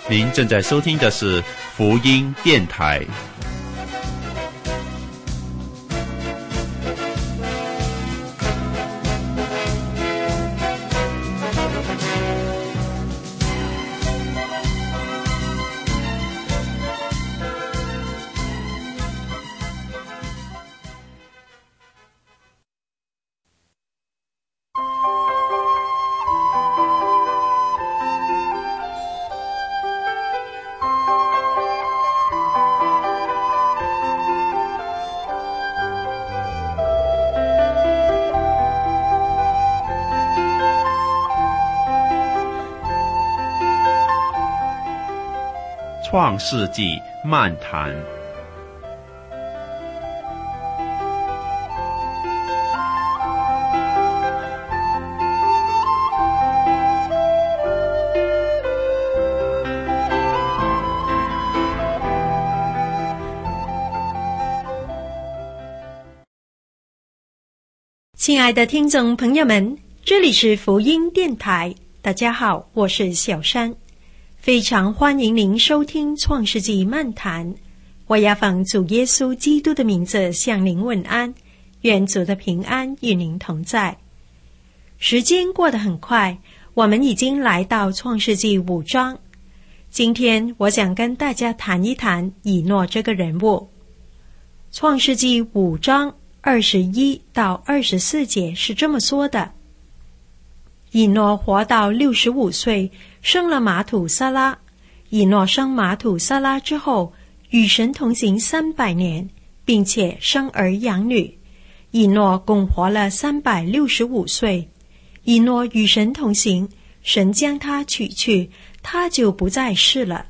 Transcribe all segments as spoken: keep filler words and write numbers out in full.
您正在收听的是福音电台。创世纪漫谈。 亲爱的听众朋友们，这里是福音电台，大家好，我是小山，非常欢迎您收听创世纪漫谈。我要奉主耶稣基督的名字向您问安，愿主的平安与您同在。时间过得很快，我们已经来到创世纪五章。今天我想跟大家谈一谈以诺这个人物。创世纪五章二十一到二十四节是这么说的：以诺活到六十五岁，生了马土撒拉。以诺生马土撒拉之后，与神同行三百年，并且生儿养女。以诺共活了三百六十五岁。以诺与神同行，神将他取去，他就不再世了。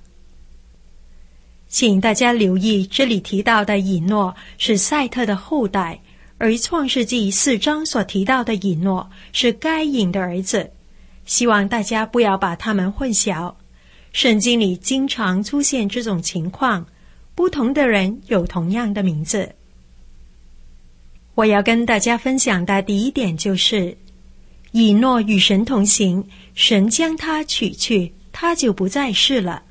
请大家留意，这里提到的以诺是赛特的后代，而创世纪四章所提到的以诺是该隐的儿子。希望大家不要把他们混淆。圣经里经常出现这种情况，不同的人有同样的名字。我要跟大家分享的第一点就是，以诺与神同行，神将他取去，他就不再世了。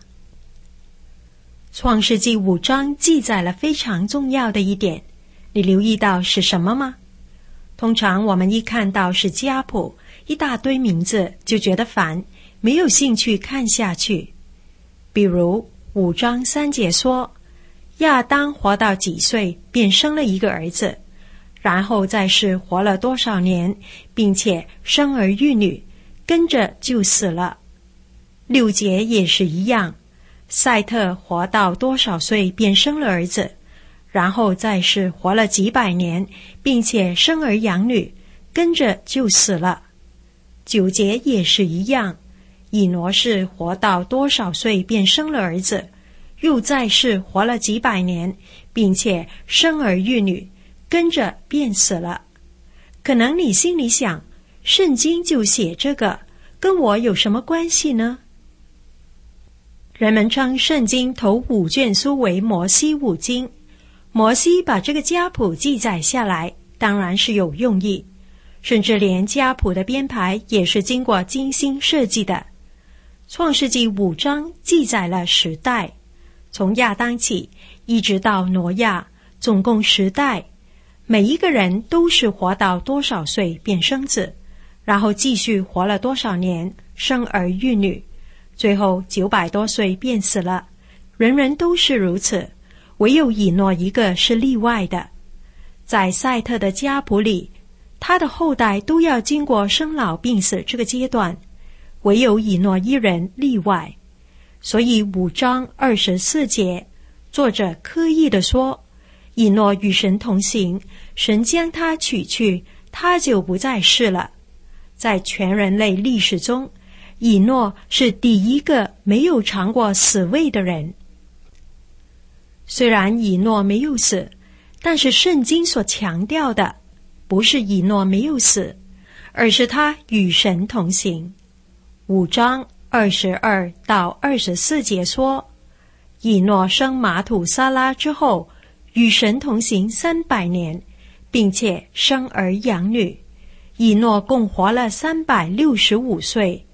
创世纪五章记载了非常重要的一点，你留意到是什么吗？通常我们一看到是家谱，一大堆名字就觉得烦，没有兴趣看下去。比如五章三节说，亚当活到几岁便生了一个儿子，然后再是活了多少年，并且生儿育女，跟着就死了。六节也是一样，赛特活到多少岁便生了儿子，然后再是活了几百年，并且生儿养女，跟着就死了。九节也是一样，以诺是活到多少岁便生了儿子，又再是活了几百年，并且生儿育女，跟着便死了。可能你心里想，圣经就写这个，跟我有什么关系呢？人们称圣经头五卷书为摩西五经，摩西把这个家谱记载下来，当然是有用意，甚至连家谱的编排也是经过精心设计的。创世纪五章记载了十代，从亚当起一直到挪亚，总共十代，每一个人都是活到多少岁便生子，然后继续活了多少年，生儿育女，最后九百多岁便死了。人人都是如此，唯有以诺一个是例外的。在赛特的家谱里，他的后代都要经过生老病死这个阶段，唯有以诺一人例外。所以五章二十四节，作者刻意地说，以诺与神同行，神将他取去，他就不再世了。在全人类历史中，以诺是第一个没有尝过死味的人。虽然以诺没有死，但是圣经所强调的不是以诺没有死，而是他与神同行。五章二十二到二十四节说，以诺生马土撒拉之后，与神同行三百年，并且生儿养女。以诺共活了三百六十五岁，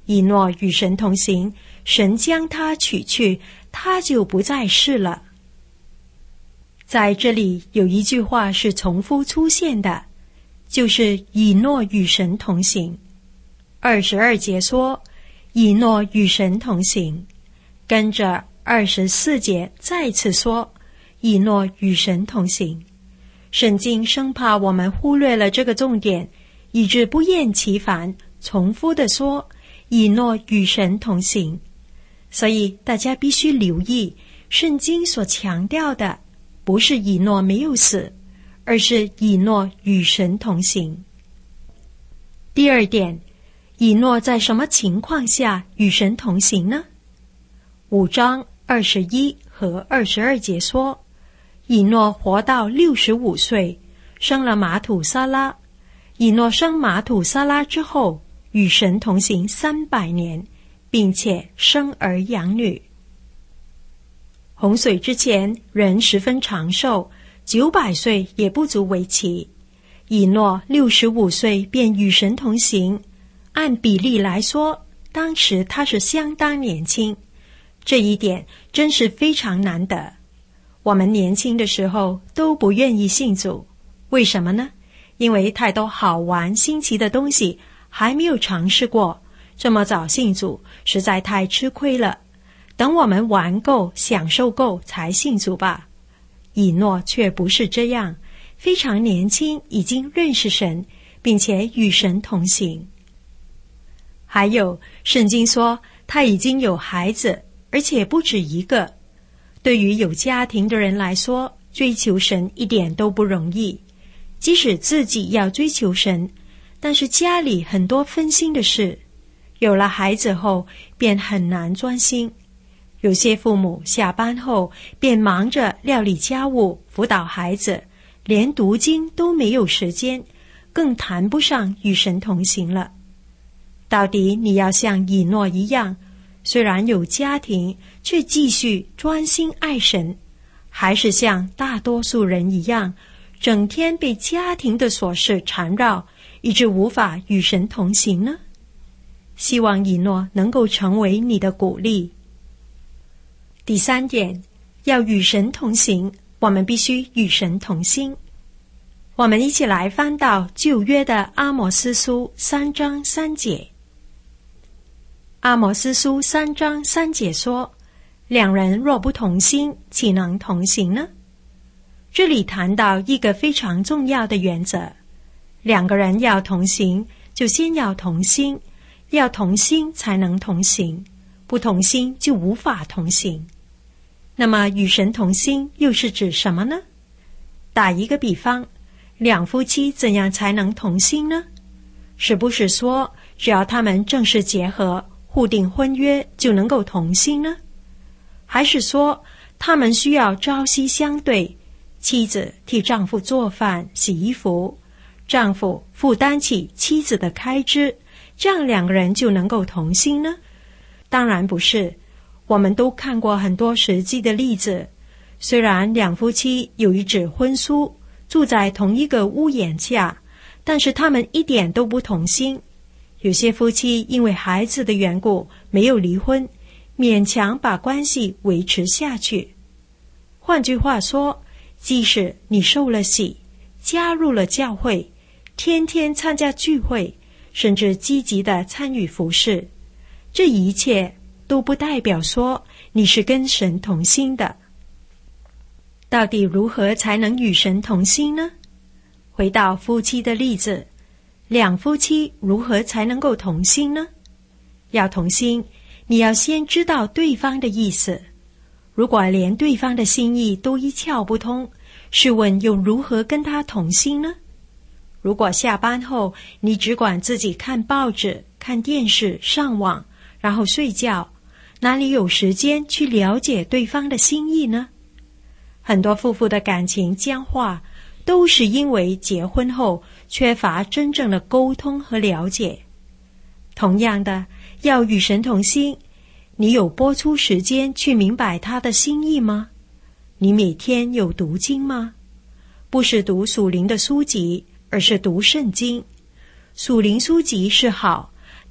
以诺与神同行，神将他取去，他就不再是了。在这里有一句话是重复出现的，就是以诺与神同行。二十二节说以诺与神同行，跟着二十四节再次说以诺与神同行。圣经生怕我们忽略了这个重点，以致不厌其烦重复地说以诺与神同行。所以大家必须留意，圣经所强调的不是以诺没有死，而是以诺与神同行。第二点，以诺在什么情况下与神同行呢？五章二十一和二十二节说，以诺活到六十五岁，生了马土撒拉。以诺生马土撒拉之后，与神同行三百年，并且生儿养女。洪水之前，人十分长寿，九百岁也不足为奇。以诺六十五岁便与神同行，按比例来说，当时他是相当年轻，这一点真是非常难得。我们年轻的时候都不愿意信主，为什么呢？因为太多好玩新奇的东西还没有尝试过，这么早信主实在太吃亏了。等我们玩够享受够才信主吧。以诺却不是这样，非常年轻已经认识神，并且与神同行。还有圣经说他已经有孩子，而且不止一个。对于有家庭的人来说，追求神一点都不容易。即使自己要追求神，但是家里很多分心的事，有了孩子后便很难专心。有些父母下班后便忙着料理家务、辅导孩子，连读经都没有时间，更谈不上与神同行了。到底你要像以诺一样，虽然有家庭，却继续专心爱神，还是像大多数人一样，整天被家庭的琐事缠绕，以致无法与神同行呢？希望以诺能够成为你的鼓励。第三点，要与神同行，我们必须与神同心。我们一起来翻到旧约的阿摩司书三章三节。阿摩司书三章三节说，两人若不同心，岂能同行呢？这里谈到一个非常重要的原则，两个人要同行，就先要同心，要同心才能同行，不同心就无法同行。那么与神同心又是指什么呢？打一个比方，两夫妻怎样才能同心呢？是不是说只要他们正式结合，互订婚约就能够同心呢？还是说他们需要朝夕相对，妻子替丈夫做饭洗衣服，丈夫负担起妻子的开支，这样两个人就能够同心呢？当然不是。我们都看过很多实际的例子，虽然两夫妻有一纸婚书，住在同一个屋檐下，但是他们一点都不同心。有些夫妻因为孩子的缘故没有离婚，勉强把关系维持下去。换句话说，即使你受了洗，加入了教会，天天参加聚会，甚至积极地参与服事，这一切都不代表说你是跟神同心的。到底如何才能与神同心呢？回到夫妻的例子，两夫妻如何才能够同心呢？要同心，你要先知道对方的意思。如果连对方的心意都一窍不通，试问又如何跟他同心呢？如果下班后你只管自己看报纸、看电视、上网，然后睡觉，哪里有时间去了解对方的心意呢？很多夫妇的感情僵化，都是因为结婚后缺乏真正的沟通和了解。同样的，要与神同心，你有拨出时间去明白他的心意吗？你每天有读经吗？不是读属灵的书籍，而是读圣经。属灵书籍是好，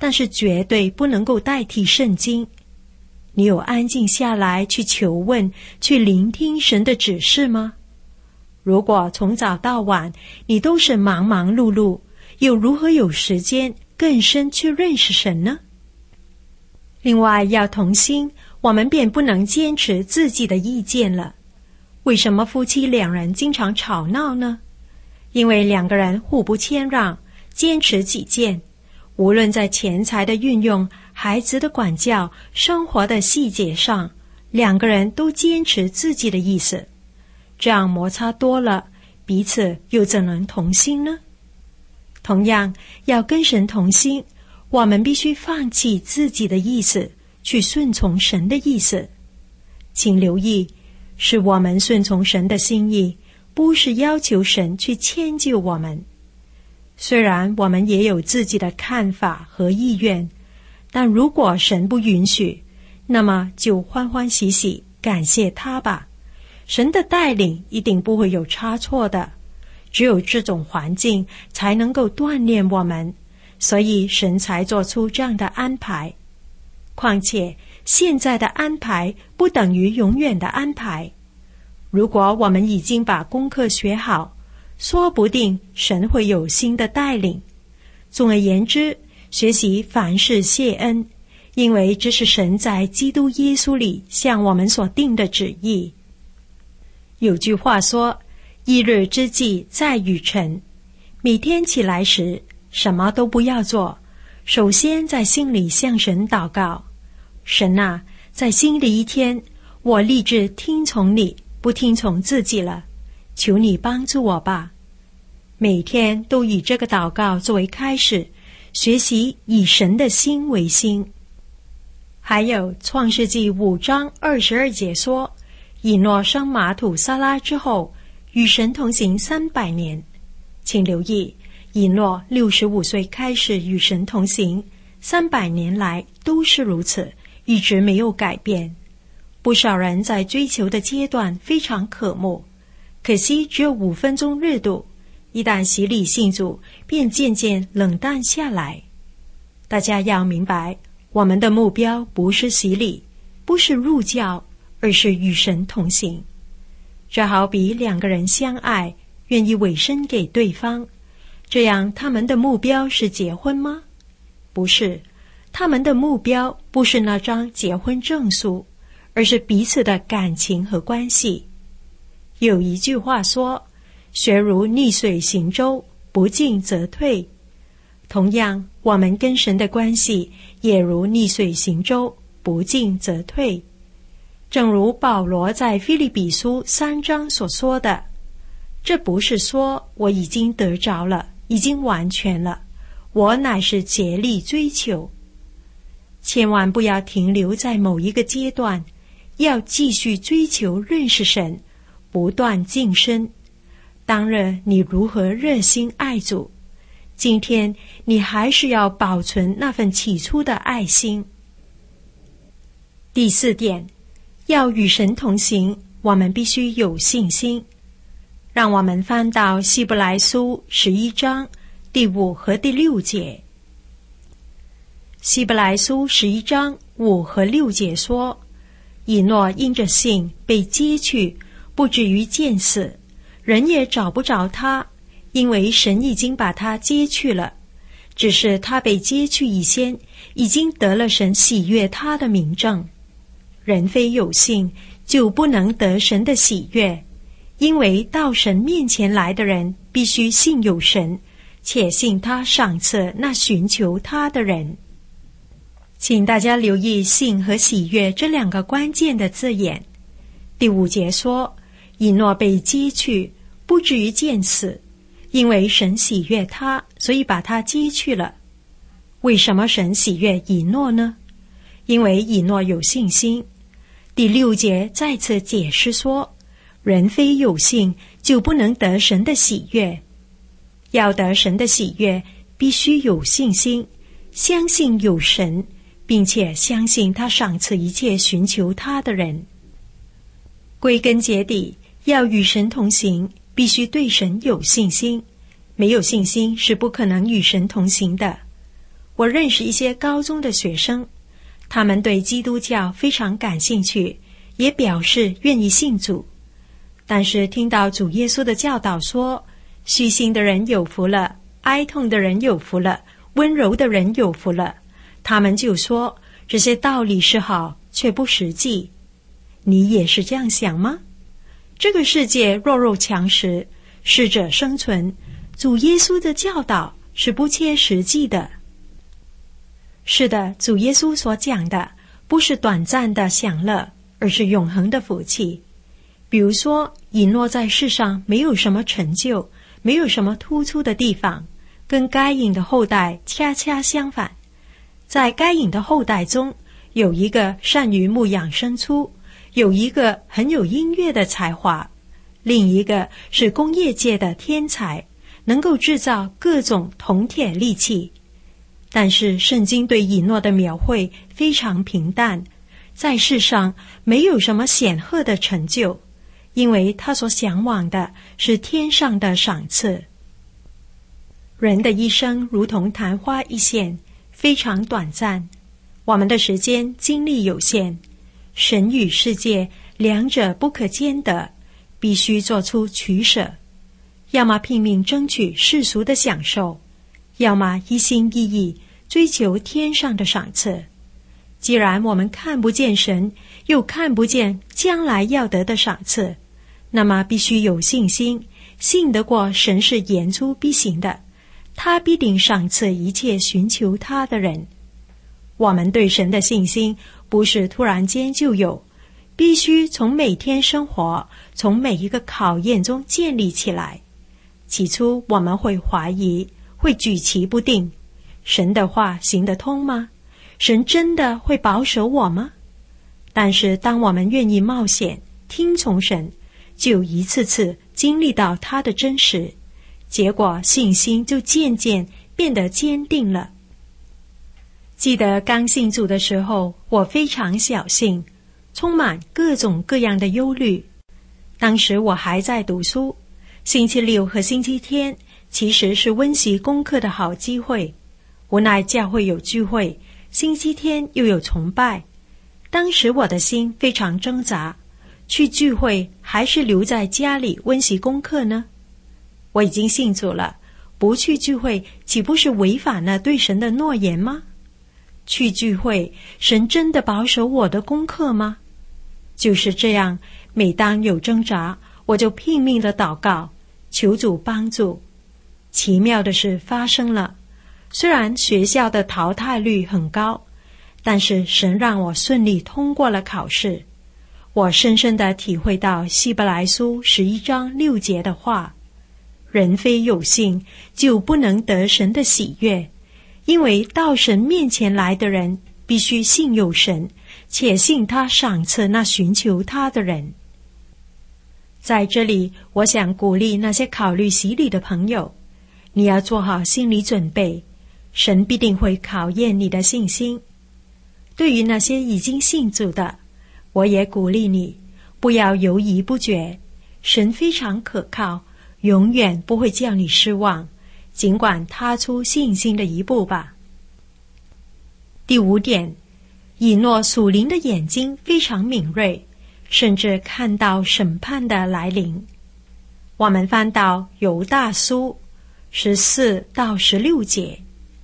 但是绝对不能够代替圣经。你有安静下来去求问，去聆听神的指示吗？如果从早到晚你都是忙忙碌碌，又如何有时间更深去认识神呢？另外，要同心，我们便不能坚持自己的意见了。为什么夫妻两人经常吵闹呢？因为两个人互不谦让，坚持己见，无论在钱财的运用、孩子的管教、生活的细节上，两个人都坚持自己的意思。这样摩擦多了，彼此又怎能同心呢？同样，要跟神同心，我们必须放弃自己的意思，去顺从神的意思。请留意，是我们顺从神的心意，不是要求神去迁就我们。虽然我们也有自己的看法和意愿，但如果神不允许，那么就欢欢喜喜感谢他吧。神的带领一定不会有差错的，只有这种环境才能够锻炼我们，所以神才做出这样的安排。况且现在的安排不等于永远的安排。如果我们已经把功课学好，说不定神会有新的带领。总而言之，学习凡事谢恩，因为这是神在基督耶稣里向我们所定的旨意。有句话说，一日之计在于晨。每天起来时，什么都不要做，首先在心里向神祷告。神啊，在新的一天，我立志听从你，不听从自己了，求你帮助我吧。每天都以这个祷告作为开始，学习以神的心为心。还有创世纪五章二十二节说，以诺生马土撒拉之后，与神同行三百年。请留意，以诺六十五岁开始与神同行，三百年来都是如此，一直没有改变。不少人在追求的阶段非常渴慕，可惜只有五分钟热度，一旦洗礼信主，便渐渐冷淡下来。大家要明白，我们的目标不是洗礼，不是入教，而是与神同行。这好比两个人相爱，愿意委身给对方，这样他们的目标是结婚吗？不是，他们的目标不是那张结婚证书，而是彼此的感情和关系。有一句话说，学如逆水行舟，不进则退。同样，我们跟神的关系也如逆水行舟，不进则退。正如保罗在腓立比书三章所说的，这不是说我已经得着了，已经完全了，我乃是竭力追求。千万不要停留在某一个阶段，要继续追求认识神，不断晋升。当日你如何热心爱主，今天你还是要保存那份起初的爱心。第四点，要与神同行，我们必须有信心。让我们翻到希伯来书十一章第五和第六节。希伯来书十一章五和六节说，以诺因着信被接去，不至于见死，人也找不着他，因为神已经把他接去了。只是他被接去以先，已经得了神喜悦他的明证。人非有信，就不能得神的喜悦，因为到神面前来的人必须信有神，且信他赏赐那寻求他的人。请大家留意信和喜悦这两个关键的字眼。第五节说，以诺被接去，不至于见死，因为神喜悦他，所以把他接去了。为什么神喜悦以诺呢？因为以诺有信心。第六节再次解释说，人非有信，就不能得神的喜悦。要得神的喜悦，必须有信心，相信有神，并且相信他赏赐一切寻求他的人。归根结底，要与神同行，必须对神有信心，没有信心是不可能与神同行的。 我认识一些高中的学生，他们对基督教非常感兴趣，也表示愿意信主。但是听到主耶稣的教导说，虚心的人有福了，哀痛的人有福了，温柔的人有福了，他们就说这些道理是好，却不实际。你也是这样想吗？这个世界弱肉强食，适者生存，主耶稣的教导是不切实际的。是的，主耶稣所讲的不是短暂的享乐，而是永恒的福气。比如说，以诺在世上没有什么成就，没有什么突出的地方，跟该隐的后代恰恰相反。在该隐的后代中，有一个善于牧养牲畜，有一个很有音乐的才华，另一个是工业界的天才，能够制造各种铜铁利器。但是圣经对以诺的描绘非常平淡，在世上没有什么显赫的成就，因为他所向往的是天上的赏赐。人的一生如同昙花一现，非常短暂，我们的时间精力有限，神与世界两者不可兼得，必须做出取舍，要么拼命争取世俗的享受，要么一心一意追求天上的赏赐。既然我们看不见神，又看不见将来要得的赏赐，那么必须有信心，信得过神是言出必行的，他必定赏赐一切寻求他的人。我们对神的信心不是突然间就有，必须从每天生活，从每一个考验中建立起来。起初我们会怀疑，会举棋不定，神的话行得通吗？神真的会保守我吗？但是当我们愿意冒险听从神，就一次次经历到他的真实，结果信心就渐渐变得坚定了。记得刚信主的时候，我非常小心，充满各种各样的忧虑。当时我还在读书，星期六和星期天其实是温习功课的好机会，无奈教会有聚会，星期天又有崇拜。当时我的心非常挣扎，去聚会还是留在家里温习功课呢？我已经信主了，不去聚会岂不是违反了对神的诺言吗？去聚会，神真的保守我的功课吗？就是这样，每当有挣扎，我就拼命的祷告，求主帮助。奇妙的事发生了，虽然学校的淘汰率很高，但是神让我顺利通过了考试。我深深地体会到希伯来书十一章六节的话，人非有信，就不能得神的喜悦，因为到神面前来的人必须信有神，且信他赏赐那寻求他的人。在这里，我想鼓励那些考虑洗礼的朋友，你要做好心理准备，神必定会考验你的信心。对于那些已经信主的，我也鼓励你，不要犹豫不决，神非常可靠，永远不会叫你失望，尽管踏出信心的一步吧。第五点，以诺属灵的眼睛非常敏锐，甚至看到审判的来临。我们翻到犹大书十四到十六节，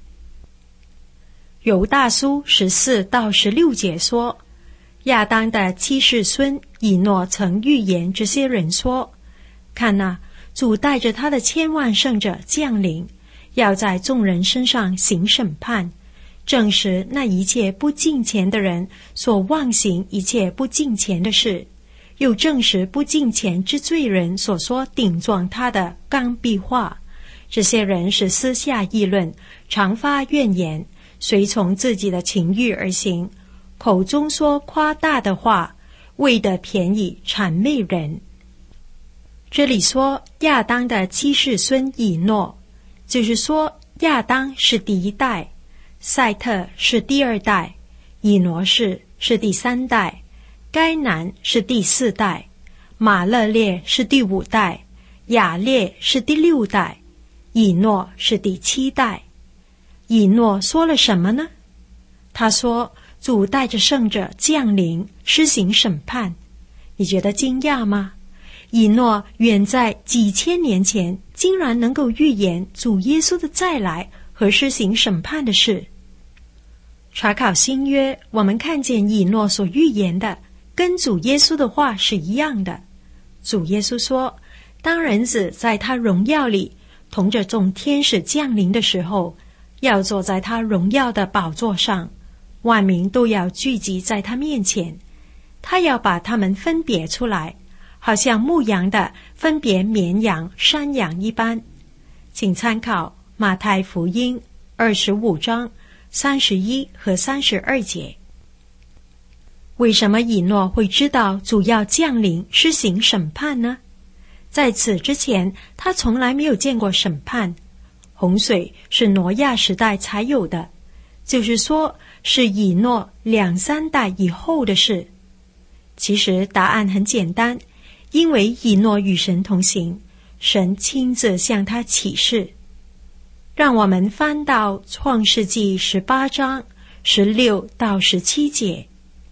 犹大书十四到十六节说，亚当的七世孙以诺曾预言这些人说，看哪，主带着他的千万圣者降临，要在众人身上行审判，证实那一切不敬虔的人所妄行一切不敬虔的事，又证实不敬虔之罪人所说顶撞他的刚愎话。这些人是私下议论，常发怨言，随从自己的情欲而行，口中说夸大的话，为得便宜谄媚人。这里说亚当的七世孙以诺，就是说亚当是第一代，赛特是第二代，以挪士是第三代，该南是第四代，马勒列是第五代，雅列是第六代，以诺是第七代。 以诺说了什么呢？他说主带着圣者降临，施行审判。你觉得惊讶吗？以诺远在几千年前竟然能够预言主耶稣的再来和施行审判的事。查考新约，我们看见以诺所预言的跟主耶稣的话是一样的。主耶稣说，当人子在他荣耀里同着众天使降临的时候，要坐在他荣耀的宝座上，万民都要聚集在他面前，他要把他们分别出来，好像牧羊的分别绵羊山羊一般。请参考马太福音二十五章三十一和三十二节。为什么以诺会知道主要降临施行审判呢？在此之前，他从来没有见过审判。洪水是挪亚时代才有的，就是说是以诺两三代以后的事。其实答案很简单，因为以诺与神同行，神亲自向他启示。让我们翻到创世纪十八章十六到十七节。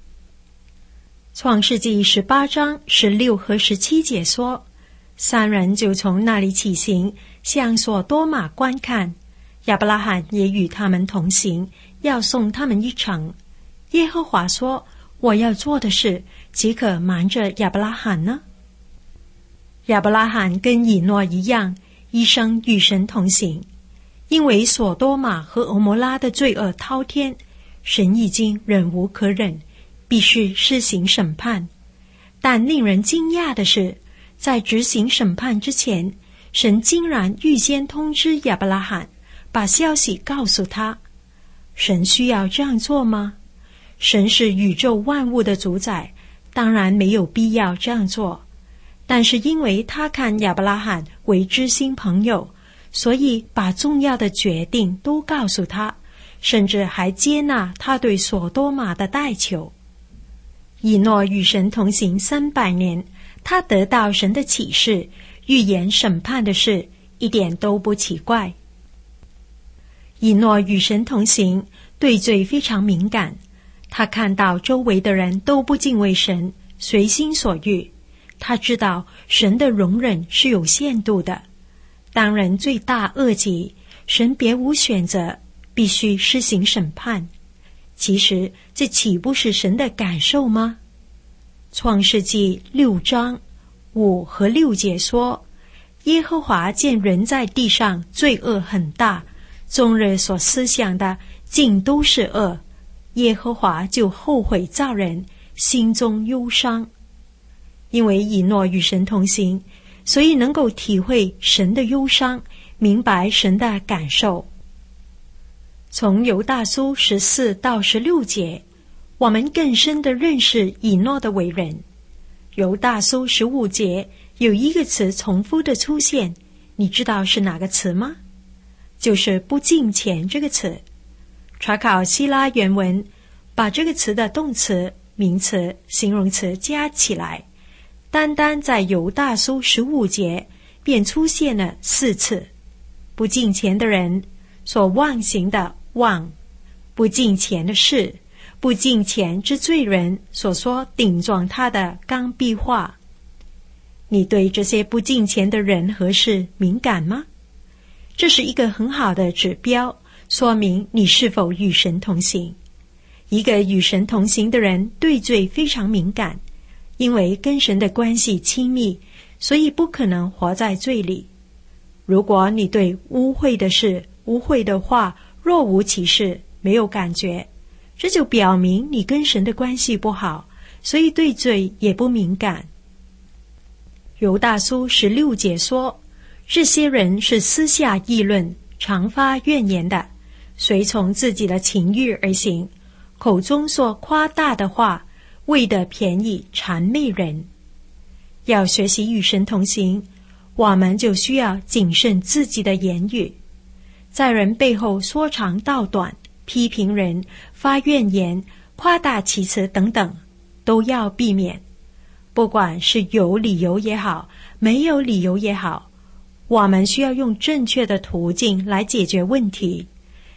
创世纪十八章十六和十七节说，三人就从那里起行，向所多玛观看，亚伯拉罕也与他们同行，要送他们一程。耶和华说，我要做的事岂可瞒着亚伯拉罕呢？亚伯拉罕跟以诺一样，一生与神同行。因为所多玛和俄摩拉的罪恶滔天，神已经忍无可忍，必须施行审判。但令人惊讶的是，在执行审判之前，神竟然预先通知亚伯拉罕，把消息告诉他。神需要这样做吗？神是宇宙万物的主宰，当然没有必要这样做。但是因为他看亚伯拉罕为知心朋友，所以把重要的决定都告诉他，甚至还接纳他对所多玛的代求。以诺与神同行三百年，他得到神的启示，预言审判的事，一点都不奇怪。以诺与神同行，对罪非常敏感，他看到周围的人都不敬畏神，随心所欲，他知道神的容忍是有限度的。当人罪大恶极，神别无选择，必须施行审判。其实这岂不是神的感受吗？创世纪六章五和六节说，耶和华见人在地上罪恶很大，终日所思想的尽都是恶，耶和华就后悔造人，心中忧伤。因为以诺与神同行，所以能够体会神的忧伤，明白神的感受。从犹大书十四到十六节，我们更深地认识以诺的为人。犹大书十五节有一个词重复的出现，你知道是哪个词吗？就是不敬虔这个词。查考希腊原文，把这个词的动词、名词、形容词加起来，单单在犹大书十五节便出现了四次。不敬虔的人，所妄行的妄，不敬虔的事，不敬虔之罪人所说顶撞他的刚愎话。你对这些不敬虔的人和事敏感吗？这是一个很好的指标，说明你是否与神同行。一个与神同行的人对罪非常敏感，因为跟神的关系亲密，所以不可能活在罪里。如果你对污秽的事、污秽的话若无其事，没有感觉，这就表明你跟神的关系不好，所以对罪也不敏感。犹大书十六节说，这些人是私下议论，常发怨言的，随从自己的情欲而行，口中说夸大的话，为得便宜谄媚人。要学习与神同行，我们就需要谨慎自己的言语，在人背后说长道短，批评人，发怨言，夸大其词等等，都要避免。不管是有理由也好，没有理由也好，我们需要用正确的途径来解决问题。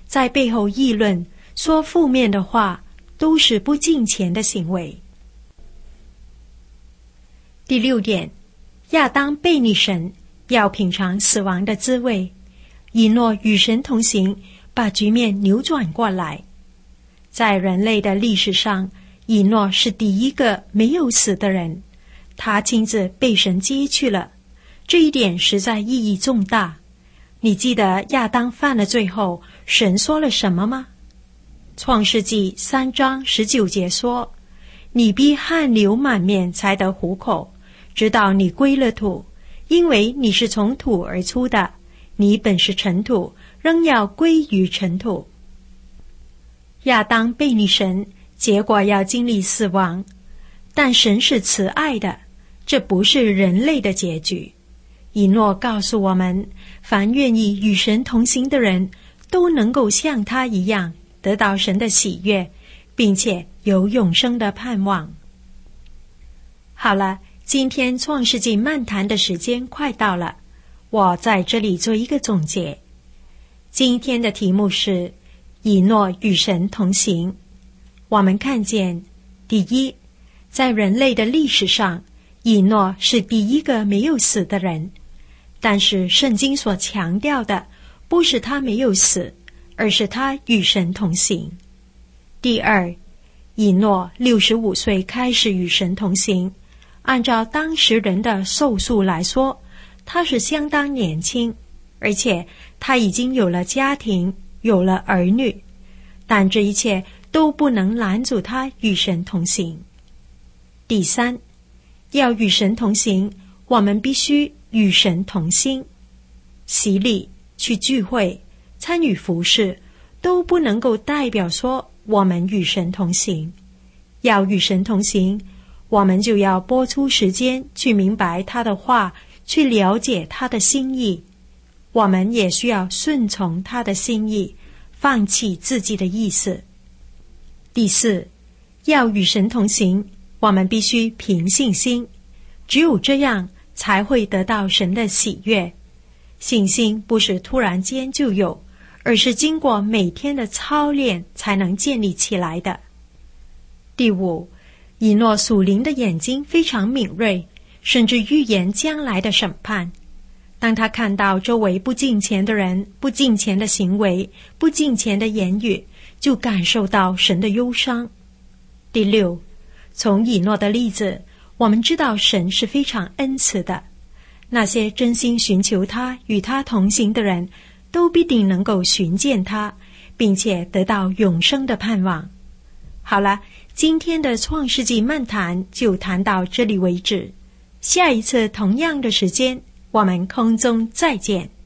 在背后议论、说负面的话，都是不敬虔的行为。第六点，亚当背逆神，要品尝死亡的滋味。以诺与神同行，把局面扭转过来。在人类的历史上，以诺是第一个没有死的人，他亲自被神接去了，这一点实在意义重大。你记得亚当犯了罪后，神说了什么吗？创世纪三章十九节说：你必汗流满面才得糊口，直到你归了土，因为你是从土而出的，你本是尘土，仍要归于尘土。亚当背逆神，结果要经历死亡，但神是慈爱的，这不是人类的结局。以诺告诉我们，凡愿意与神同行的人，都能够像他一样得到神的喜悦，并且有永生的盼望。好了，今天创世纪漫谈的时间快到了，我在这里做一个总结。今天的题目是以诺与神同行。我们看见，第一，在人类的历史上，以诺是第一个没有死的人，但是圣经所强调的不是他没有死，而是他与神同行。第二，以诺六十五岁开始与神同行，按照当时人的寿数来说，他是相当年轻，而且他已经有了家庭，有了儿女，但这一切都不能拦阻他与神同行。第三，要与神同行，我们必须与神同心。洗礼、去聚会、参与服事，都不能够代表说我们与神同行。要与神同行，我们就要拨出时间去明白他的话，去了解他的心意。我们也需要顺从他的心意，放弃自己的意思。第四，要与神同行，我们必须凭信心，只有这样才会得到神的喜悦。信心不是突然间就有，而是经过每天的操练才能建立起来的。第五，以诺属灵的眼睛非常敏锐，甚至预言将来的审判。当他看到周围不敬虔的人、不敬虔的行为、不敬虔的言语，就感受到神的忧伤。第六，从以诺的例子，我们知道神是非常恩慈的，那些真心寻求他、与他同行的人，都必定能够寻见他，并且得到永生的盼望。好了，今天的创世纪漫谈就谈到这里为止，下一次同样的时间，我们空中再见。